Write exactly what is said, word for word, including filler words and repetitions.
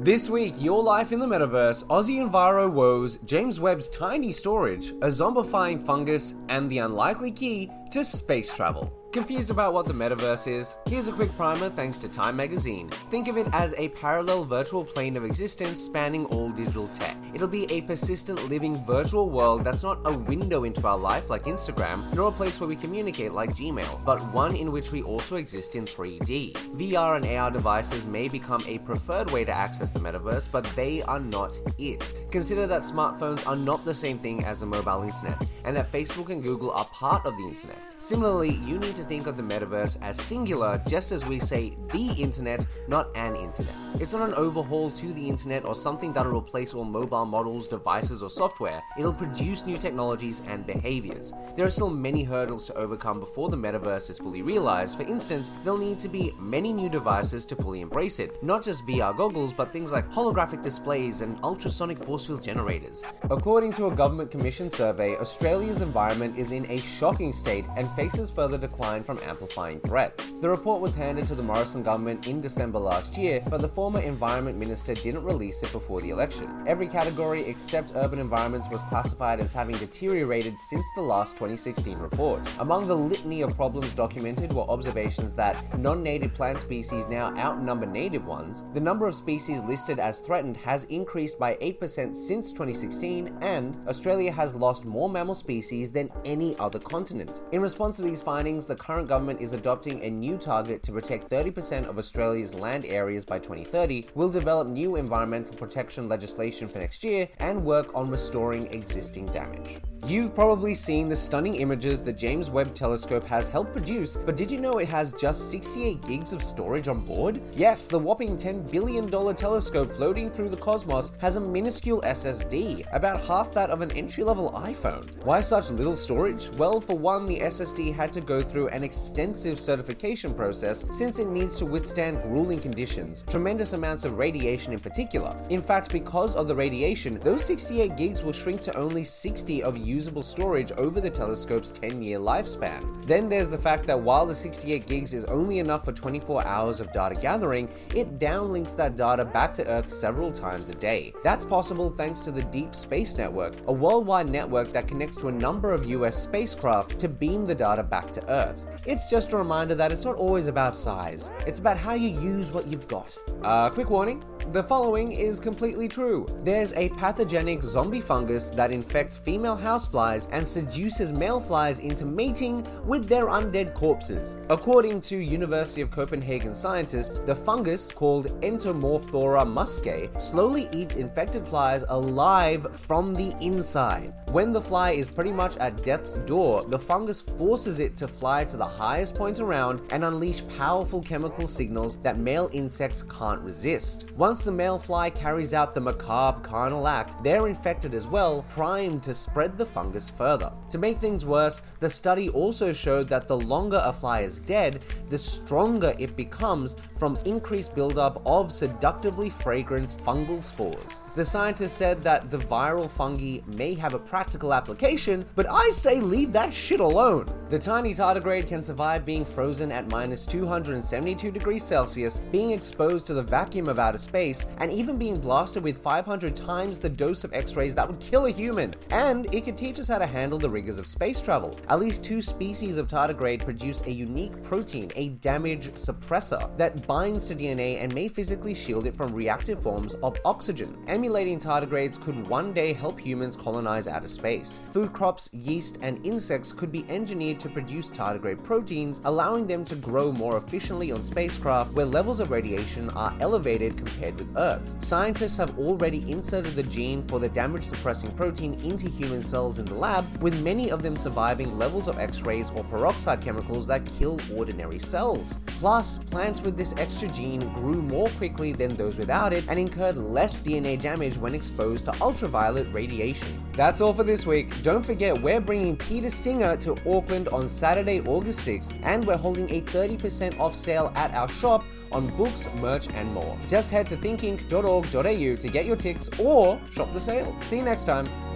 This week, your life in the metaverse, Aussie Enviro woes, James Webb's tiny storage, a zombifying fungus, and the unlikely key to space travel. Confused about what the metaverse is? Here's a quick primer thanks to Time Magazine. Think of it as a parallel virtual plane of existence spanning all digital tech. It'll be a persistent living virtual world that's not a window into our life like Instagram, nor a place where we communicate like Gmail, but one in which we also exist in three D. V R and A R devices may become a preferred way to access the metaverse, but they are not it. Consider that smartphones are not the same thing as the mobile internet, and that Facebook and Google are part of the internet. Similarly, you need to think of the metaverse as singular, just as we say the internet, not an internet. It's not an overhaul to the internet or something that'll replace all mobile models, devices, or software. It'll produce new technologies and behaviors. There are still many hurdles to overcome before the metaverse is fully realized. For instance, there'll need to be many new devices to fully embrace it. Not just V R goggles, but things like holographic displays and ultrasonic force field generators. According to a government commissioned survey, Australia's environment is in a shocking state and faces further decline from amplifying threats. The report was handed to the Morrison government in December last year, but the former Environment Minister didn't release it before the election. Every category except urban environments was classified as having deteriorated since the last twenty sixteen report. Among the litany of problems documented were observations that non-native plant species now outnumber native ones, the number of species listed as threatened has increased by eight percent since twenty sixteen, and Australia has lost more mammal species than any other continent. In response to these findings, the current government is adopting a new target to protect thirty percent of Australia's land areas by twenty thirty, will develop new environmental protection legislation for next year, and work on restoring existing damage. You've probably seen the stunning images the James Webb Telescope has helped produce, but did you know it has just sixty-eight gigs of storage on board? Yes, the whopping ten billion dollars telescope floating through the cosmos has a minuscule S S D, about half that of an entry-level iPhone. Why such little storage? Well, for one, the S S D had to go through an extensive certification process since it needs to withstand grueling conditions, tremendous amounts of radiation in particular. In fact, because of the radiation, those sixty-eight gigs will shrink to only sixty of usable storage over the telescope's ten-year lifespan. Then there's the fact that while the sixty-eight gigs is only enough for twenty-four hours of data gathering, it downlinks that data back to Earth several times a day. That's possible thanks to the Deep Space Network, a worldwide network that connects to a number of U S spacecraft to beam the data back to Earth. It's just a reminder that it's not always about size, it's about how you use what you've got. Uh, quick warning, the following is completely true. There's a pathogenic zombie fungus that infects female houseflies and seduces male flies into mating with their undead corpses. According to University of Copenhagen scientists, the fungus, called Entomorphthora muscae, slowly eats infected flies alive from the inside. When the fly is pretty much at death's door, the fungus forces it to fly to the highest point around and unleash powerful chemical signals that male insects can't resist. Once the male fly carries out the macabre carnal act, they're infected as well, primed to spread the fungus further. To make things worse, the study also showed that the longer a fly is dead, the stronger it becomes from increased buildup of seductively fragrant fungal spores. The scientists said that the viral fungi may have a practical application, but I say leave that shit alone. The tiny tardigrade can survive being frozen at minus two hundred seventy-two degrees Celsius, being exposed to the vacuum of outer space, and even being blasted with five hundred times the dose of X-rays that would kill a human. And it could teach us how to handle the rigors of space travel. At least two species of tardigrade produce a unique protein, a damage suppressor, that binds to D N A and may physically shield it from reactive forms of oxygen. Emulating tardigrades could one day help humans colonize outer space. Food crops, yeast, and insects could be engineered to produce tardigrade proteins, allowing them to grow more efficiently on spacecraft where levels of radiation are elevated compared with Earth. Scientists have already inserted the gene for the damage-suppressing protein into human cells in the lab, with many of them surviving levels of X-rays or peroxide chemicals that kill ordinary cells. Plus, plants with this extra gene grew more quickly than those without it and incurred less D N A damage when exposed to ultraviolet radiation. That's all for this week. Don't forget, we're bringing Peter Singer to Auckland on Saturday, August sixth, and we're holding a thirty percent off sale at our shop on books, merch, and more. Just head to think inc dot org dot a u to get your tickets or shop the sale. See you next time.